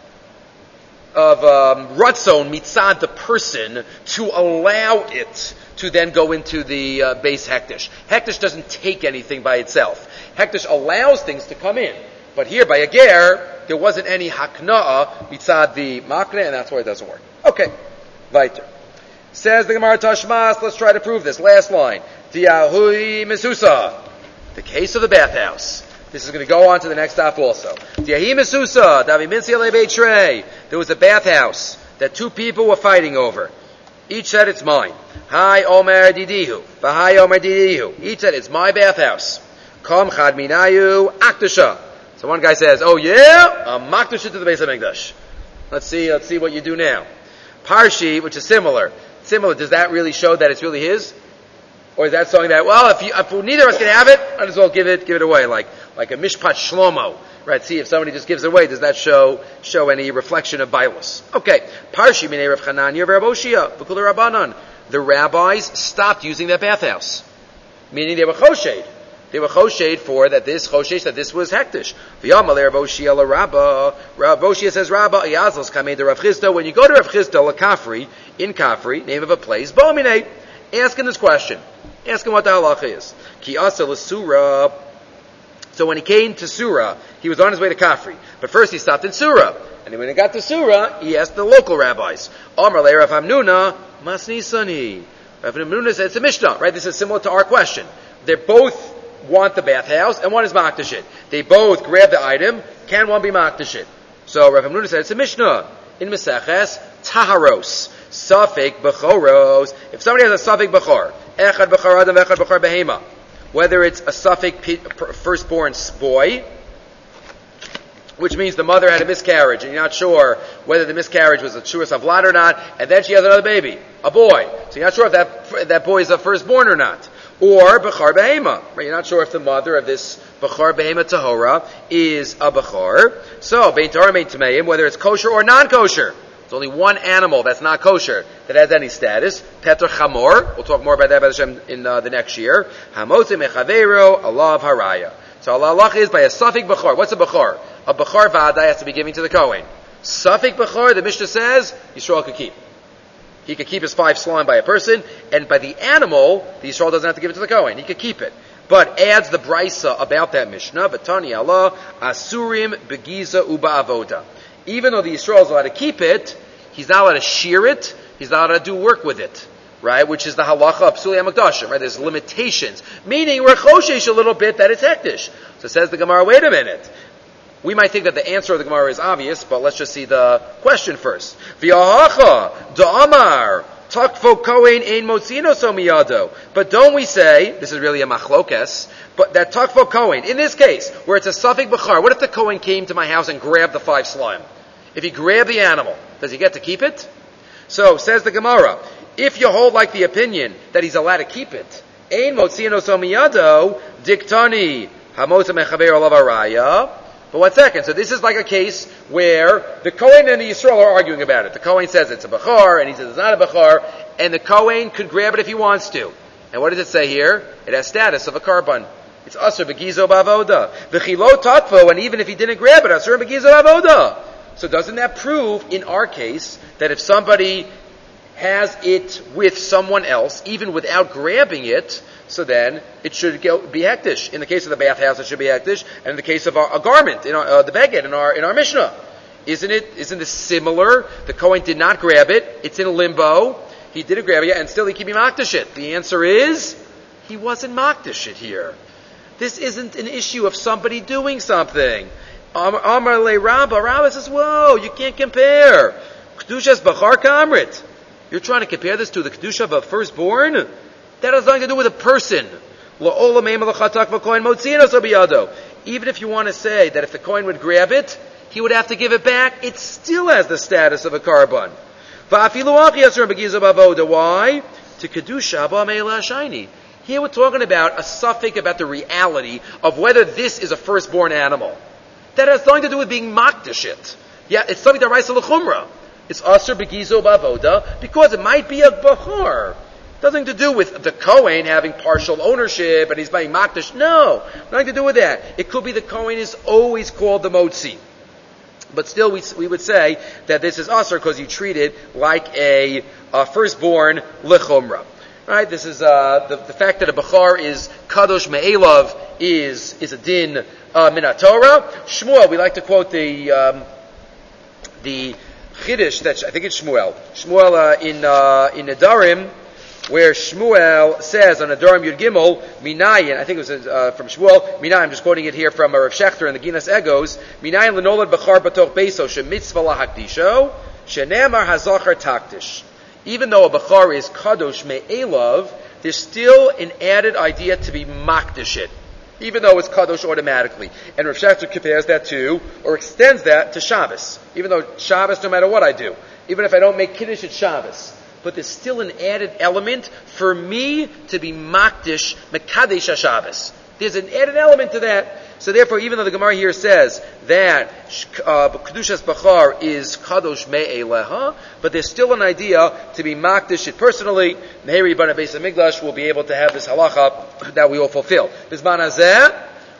of um, ratzon mitzad the person to allow it to then go into the uh, base hektish. Hektish doesn't take anything by itself. Hektish allows things to come in. But here by a ger, there wasn't any hakna'a mitzad the makne, and that's why it doesn't work. Okay, weiter. Says the Gemara Tashmas, let's try to prove this. Last line. Tiyahui Mesusa. The case of the bathhouse. This is going to go on to the next stop also. Tiyahi Mesusa. Davi Minsi Ale Beitrei. There was a bathhouse that two people were fighting over. Each said it's mine. Hi Omer Didihu. V'hai Omer Didihu. Each said it's my bathhouse. Kom Chad Minayu Aktasha. So one guy says, oh yeah? I'm Maktasha to the Beis HaMikdash. Let's see, let's see what you do now. Parshi, which is similar. Similar, does that really show that it's really his? Or is that something that, well, if, you, if neither of us can have it, might as well give it, give it away, like, like a mishpat shlomo, right? See if somebody just gives it away, does that show, show any reflection of bilos? Okay. Parshi minei Rav Chananya v'Rav Oshia v'kul Rabbanan. The rabbis stopped using that bathhouse. Meaning they were choshed. They were choshed for that this, choshed that this was hektish. V'yamalei Rav Oshia l'Rabba. Rav Oshia says, Rabba, Yazos kamei de Rav Chisda. When you go to Rav Chisda l'Kafri, in Kafri, name of a place, Bo'minei, ask him this question. Ask him what the halacha is. Ki asa l'Surah. So when he came to Surah, he was on his way to Kafri. But first he stopped in Surah. And when he got to Surah, he asked the local rabbis. Amar le Rav Hamnuna, Masni Sani. Rav Hamnuna said, it's a Mishnah, right? This is similar to our question. They both want the bathhouse, and one is Makdashit. They both grab the item. Can one be Makdashit? So Rav Hamnuna said, it's a Mishnah. In Meseches, Taharos. Safek Bechoros. If somebody has a Safek Bechor, Echad Bechor Adam, Echad Bechor Behema, whether it's a Safek firstborn boy, which means the mother had a miscarriage, and you're not sure whether the miscarriage was a Shuras Avlad or not, and then she has another baby, a boy. So you're not sure if that that boy is a firstborn or not. Or Bechor Behema, right? You're not sure if the mother of this Bechor Behema Tahora is a Bechor. So, Bein Tahor Bein Tameim, whether it's kosher or non-kosher. There's only one animal that's not kosher that has any status. Petr Chamor. We'll talk more about that by Hashem in uh, the next year. Hamotze Mechavero, Allah of Haraya. So Allah is by a Safek Bechor. What's a Bechor? A Bechor Vada has to be given to the Kohen. Safek Bechor, the Mishnah says, Yisrael could keep. He could keep his five slime by a person, and by the animal, the Yisrael doesn't have to give it to the Kohen. He could keep it. But adds the brisa about that Mishnah, B'tani Allah, Asurim begiza uba avoda. Even though the Yisrael is allowed to keep it, he's not allowed to shear it, he's not allowed to do work with it. Right? Which is the halacha of Psuli HaMikdashim, right? There's limitations. Meaning, we're choshesh a little bit that it's hektish. So says the Gemara, wait a minute. We might think that the answer of the Gemara is obvious, but let's just see the question first. V'yahacha da'amar takfo kohen ein motzino so miyado. But don't we say, this is really a machlokes, but that takfo kohen, in this case, where it's a suffix b'char, what if the kohen came to my house and grabbed the five slime? If he grabbed the animal, does he get to keep it? So, says the Gemara, if you hold like the opinion that he's allowed to keep it, ein motzino so miyado, diktani hamotza mechaber olav araya. But one second, so this is like a case where the Kohen and the Yisrael are arguing about it. The Kohen says it's a Bechar, and he says it's not a Bechar, and the Kohen could grab it if he wants to. And what does it say here? It has status of a carbon. It's Asur Begizo Bavoda. V'chilo Tatfo, and even if he didn't grab it, Asur Begizo Bavoda. So doesn't that prove, in our case, that if somebody has it with someone else, even without grabbing it, so then it should go, be hektish. In the case of the bathhouse, it should be hektish, and in the case of our, a garment, in our, uh, the beged in our in our Mishnah, isn't it? Isn't this similar? The Kohen did not grab it; it's in limbo. He didn't grab it, and still he can be makdish it. The answer is he wasn't makdish it here. This isn't an issue of somebody doing something. Amar le Rabba, Rabba says, "Whoa, you can't compare kedushas bachar kamrit. You're trying to compare this to the kedusha of a firstborn." That has nothing to do with a person. Even if you want to say that if the Kohen would grab it, he would have to give it back, it still has the status of a carbon. Why? To kedusha ba'meila shiny. Here we're talking about a suffix about the reality of whether this is a firstborn animal. That has nothing to do with being makdashit. Yeah, it's something that writes a l'chumra. It's asur begizo ba'avoda because it might be a bachar. Nothing to do with the Kohen having partial ownership and he's buying makdash. No, nothing to do with that. It could be the Kohen is always called the motzi. But still, we we would say that this is asur because you treat it like a, a firstborn lechumra. Right? This is uh, the, the fact that a bachar is kadosh me'elav is is a din uh, min haTorah. Shmuel, we like to quote the um, the chiddush that I think it's Shmuel. Shmuel uh, in uh, in Nedarim, where Shmuel says on Adoram Yud Gimel, Minayin, I think it was uh, from Shmuel, Minayin, I'm just quoting it here from uh, Rav Shechter in the Ginas Egos, Minayin lenolad b'char b'toch beiso, shemitzvah lahakdisho, shenemar hazachar taktish. Even though a b'char is kadosh me'elav, there's still an added idea to be makdish it, even though it's kadosh automatically. And Rav Shechter compares that to, or extends that to Shabbos. Even though Shabbos, no matter what I do, even if I don't make kiddush at Shabbos, but there's still an added element for me to be makdish mekadesh Shabbos. There's an added element to that. So therefore, even though the Gemara here says that uh, kedushas bachar is kadosh me'eleha, but there's still an idea to be makdish it personally. Meheri Bana Beis HaMikdash will be able to have this halacha that we will fulfill. Bizman hazeh,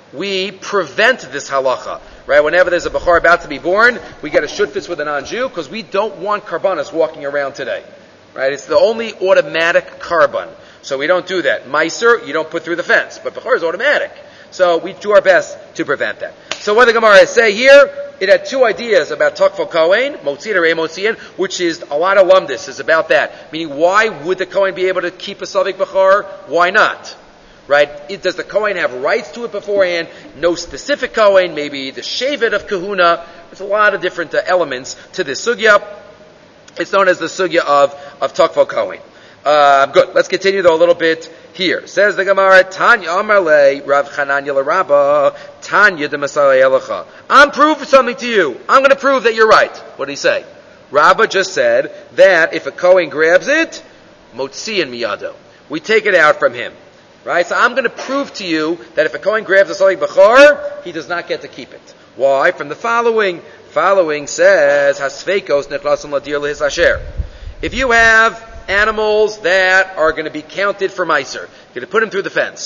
we prevent this halacha. Right? Whenever there's a bachar about to be born, we get a shutfis with a non-Jew because we don't want karbanos walking around today. Right? It's the only automatic carbon. So we don't do that. Meiser, you don't put through the fence. But Bechor is automatic. So we do our best to prevent that. So what the Gemara say here, it had two ideas about Takfo Kohen, Motzin or Emotzian, which is a lot of lumdis is about that. Meaning, why would the Kohen be able to keep a Savik Bechor? Why not? Right? It, does the Kohen have rights to it beforehand? No specific Kohen, maybe the Shevet of Kahuna. There's a lot of different uh, elements to this sugya. It's known as the sugya of, of Takfo Kohen. Uh, good. Let's continue though a little bit here. Says the Gemara, Tanya Amarle, Rav Chananya L'Rabba, Tanya de Masale Elacha. I'm proving something to you. I'm going to prove that you're right. What did he say? Rabbah just said that if a Kohen grabs it, Motzian Miyado. We take it out from him. Right? So I'm going to prove to you that if a Kohen grabs a Salik Bechor, he does not get to keep it. Why? From the following. Following says, Hasfeikos nechlasim ladir lehis asher. If you have animals that are going to be counted for Meiser, you're going to put them through the fence,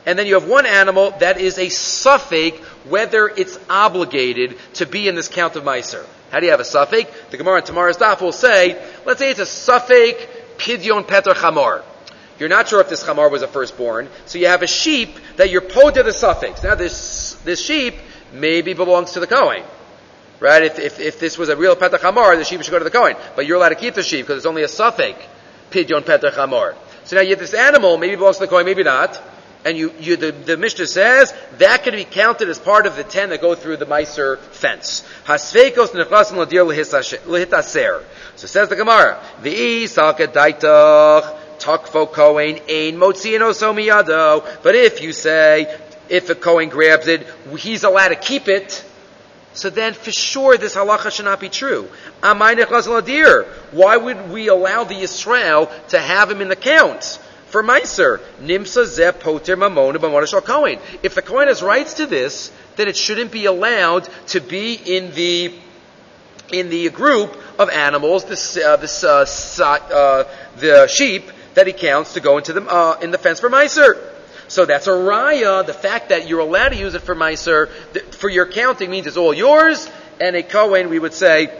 And then you have one animal that is a suffix whether it's obligated to be in this count of Meiser. How do you have a suffix? The Gemara in tomorrow's daf will say, let's say it's a suffix pidyon peter chamor. You're not sure if this chamor was a firstborn, so you have a sheep that you're pod to the suffix. Now this this sheep maybe belongs to the Kohen. Right? If, if if this was a real peter chamor, the sheep should go to the Kohen. But you're allowed to keep the sheep because it's only a suffix pidyon peter chamor. So now you have this animal, maybe it belongs to the Kohen, maybe not. And you, you the, the Mishnah says that can be counted as part of the ten that go through the Meiser fence. Hasveikos nechnasim ladir lehitaser. So says the Gemara, V'i salka daitach takfo kohen ein motziin oso miyado. But if you say, if a Kohen grabs it, he's allowed to keep it, so then for sure this halacha should not be true. Amay nechnasim ladir. Why would we allow the Yisrael to have him in the count? For Meiser, Nimsa Zeh Poter Mamona B'Mona Shal Kohen. If the Kohen has rights to this, then it shouldn't be allowed to be in the in the group of animals, this uh, this uh, uh, the sheep that he counts to go into the uh, in the fence for Meiser. So that's a raya. The fact that you're allowed to use it for Meiser for your counting means it's all yours. And a Kohen, we would say,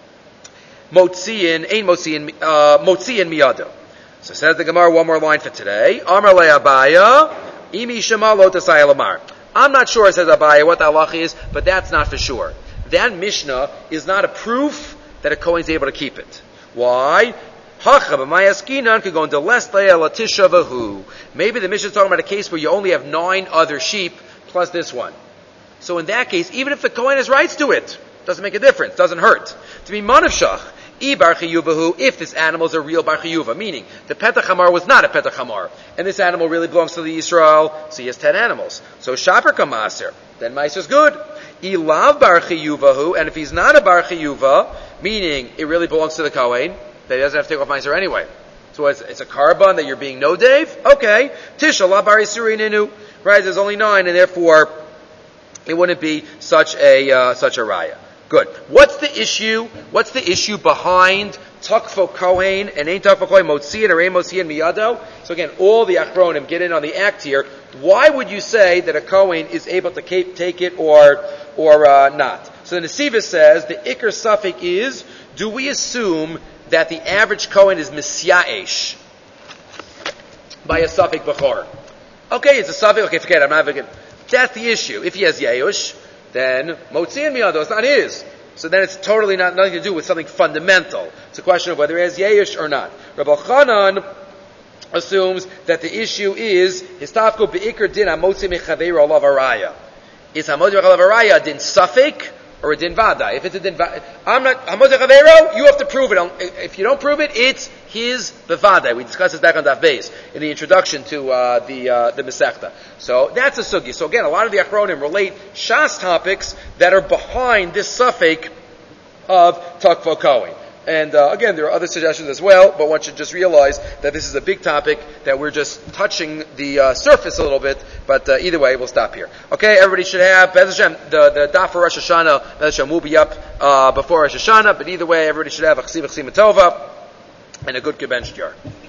Motziin, Ein Motziin, uh, Motziin Miyado. So says the Gemara, one more line for today. Amar le Abaya, imi shema lo tasai lamar. I'm not sure, says Abaya, what the halacha is, but that's not for sure. That Mishnah is not a proof that a Kohen is able to keep it. Why? Hacha b'mayaskinan could go into less latisha v'hu. Maybe the Mishnah is talking about a case where you only have nine other sheep plus this one. So in that case, even if the Kohen has rights to it, doesn't make a difference, doesn't hurt. To be manavshach. If this animal is a real bar chiyuva, meaning the petach hamar was not a petach hamar, and this animal really belongs to the Yisrael, so he has ten animals. So shaper kamaser, then meiser's good. Ilav bar chiyuvahu, and if he's not a bar chiyuva, meaning it really belongs to the Kohen, then he doesn't have to take off meiser anyway. So it's, it's a carbon that you're being no Dave. Okay, tisha la bar yisurininu, right? There's only nine, and therefore it wouldn't be such a uh, such a raya. Good. What's the issue? What's the issue behind Takfo Kohen and Ein Takfo Kohen Motziin or Ein Motziin Miyado? So again, all the Achronim get in on the act here. Why would you say that a Kohen is able to take it or or uh, not? So the Nesiva says the Iker Suffolk is: do we assume that the average Kohen is Misyaesh by a Suffolk Bechor? Okay, it's a Suffolk. Okay, forget it. I'm not even. That's the issue. If he has Yeush, then Motziin Miyado, it's not his. So then it's totally not nothing to do with something fundamental. It's a question of whether he has Yeush or not. Rabbi Chanan assumes that the issue is Histafko be'ikr din hamotzi mechaveiro alav araya. Is hamotzi mechaveiro alav araya din suffik or a din vada? If it's a din vada, I'm not hamotzi mechaveiro. You have to prove it. If you don't prove it, it's his bevada. We discussed this back on Daf Beis in the introduction to uh, the uh, the Masechta. So that's a sugi. So again, a lot of the Achronim relate Shas topics that are behind this suffix of Takfo Kohen. And uh, again, there are other suggestions as well, but one should just realize that this is a big topic that we're just touching the uh, surface a little bit. But uh, either way, we'll stop here. Okay, everybody should have Bez Hashem, the the daf for Rosh Hashanah. Bez Hashem will be up uh, before Rosh Hashanah. But either way, everybody should have a chesiv chesiv tova and a good gebenched yard.